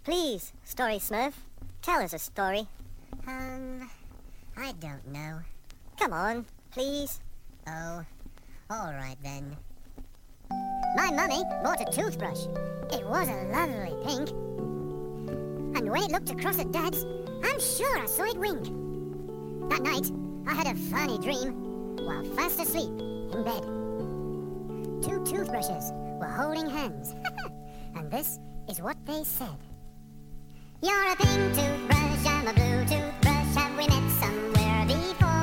Please, Story Smurf, tell us a story. I don't know. Come on, please. Oh, all right then. My mummy bought a toothbrush. It was a lovely pink. And when it looked across at Dad's, I'm sure I saw it wink. That night, I had a funny dream while fast asleep in bed. Two toothbrushes were holding hands. And this is what they said. You're a pink toothbrush, I'm a blue toothbrush. Have we met somewhere before?